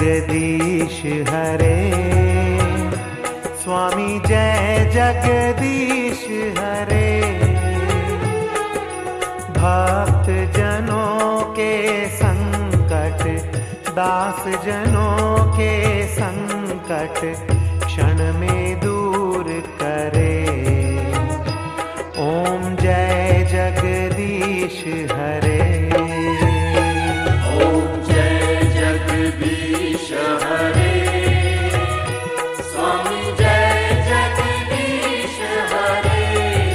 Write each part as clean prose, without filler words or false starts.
जगदीश हरे, स्वामी जय जगदीश हरे। भक्त जनों के संकट, दास जनों के संकट क्षण में दूर करे। ओम जय जगदीश हरे। ओम जय जगदीश हरे, स्वामी जय जगदीश हरे।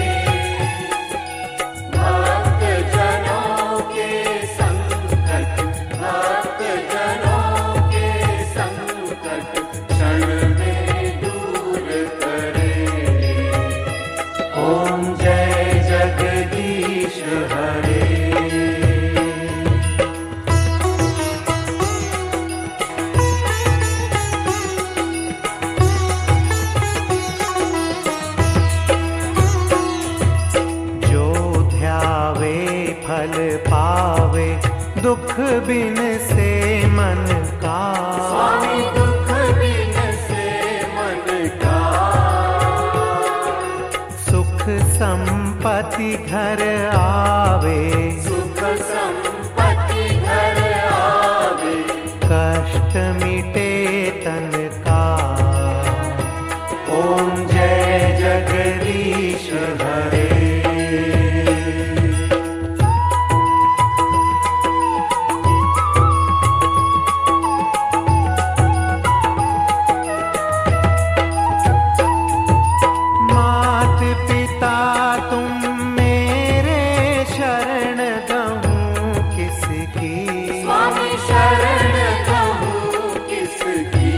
भक्त जनों के संकट, भक्त जनों के संकट क्षण में दूर करे। ओम जय जगदीश हरे। फल पावे दुख बिन से मन का, स्वामी दुख बिन से मन का। सुख संपत्ति घर आवे, सुख संपत्ति घर आवे। कष्ट मिटे तन का। ओम जय जगदीश हरे। स्वामी शरण कहूँ किसकी,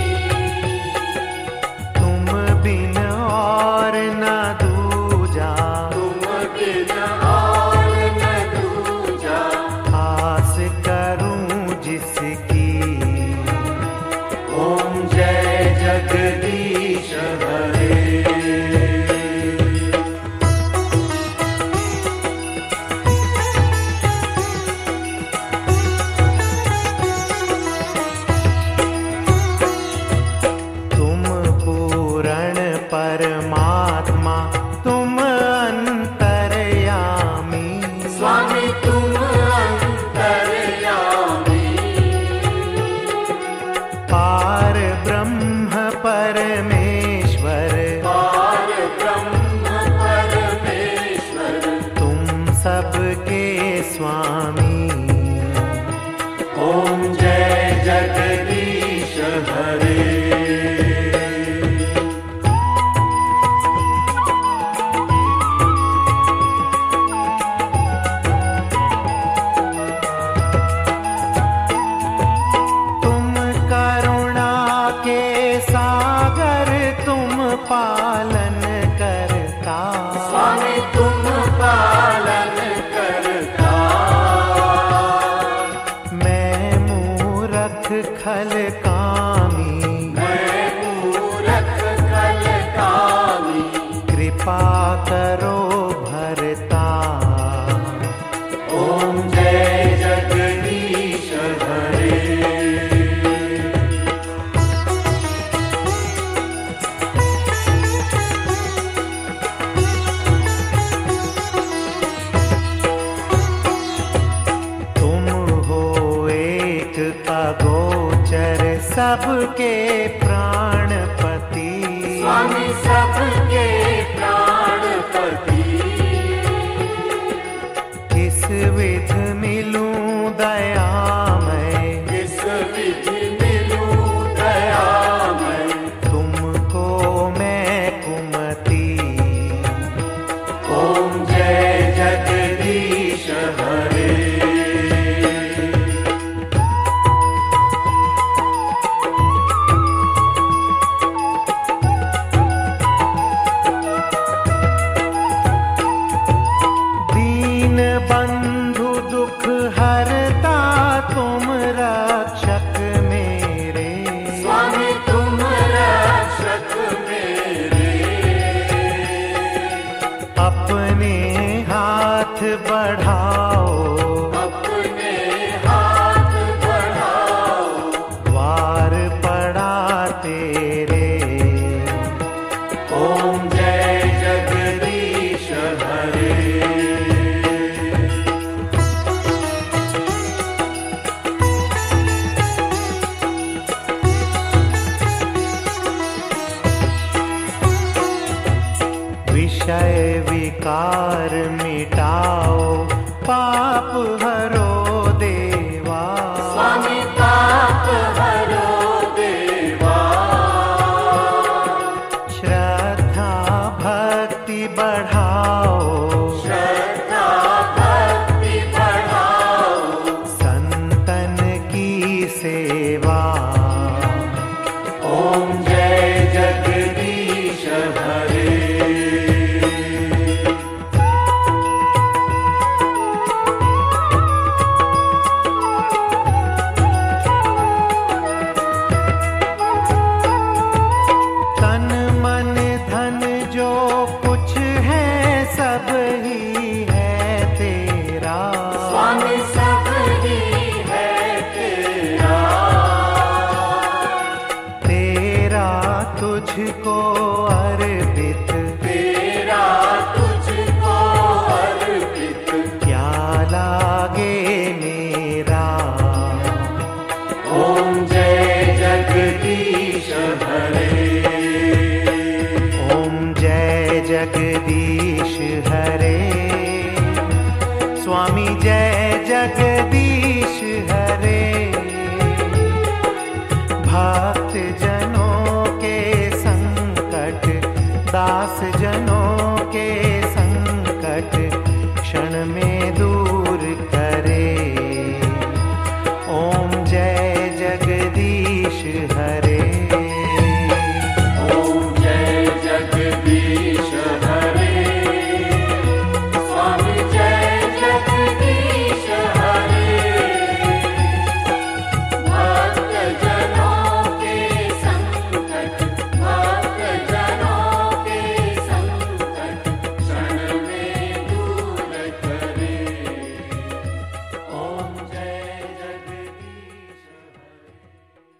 तुम बिन और न दूजा, तुम बिन और न दूजा। आस करूं जिसकी। ओम जय जगदीश हरे। परमात्मा तुम अंतर्यामी, स्वामी तुम अंतर्यामी। पार ब्रह्म परमेश्वर, पार ब्रह्म परमेश्वर। तुम सबके स्वामी। ओम जय जगदीश हरे। सागर तुम पालन करता, स्वामी तुम पालन करता। मैं मूरख खल कामी, मैं मूरख खल कामी। कृपा करो भरता। ओम जय जगदीश हरे। अगोचर सबके प्राणपति, स्वामी सबके प्राणपति। किस विध मिलूं दयामय, किस विध मिलूं दयामय। तुमको मैं कुमति। ओम जय जगदीश हरे। क्षय विकार मिटाओ, पाप हरो देवा। स्वामी पाप हरो देवा। श्रद्धा भक्ति बढ़ाओ, श्रद्धा भक्ति बढ़ाओ, संतन की सेवा। ओम जय जगदीश हरे। तन मन धन जो कुछ है सब ही है तेरा। स्वामी सब ही है तेरा। तेरा तुझको अर्पित, तेरा तुझको अर्पित, क्या लागे मेरा। ओम जय जगदीश हरे। ओम जय जगदीश हरे। स्वामी जय जगदीश हरे। भक्त जनों के संकट, दास जनों के संकट क्षण में दूर करे। ओम जय जगदीश हरे।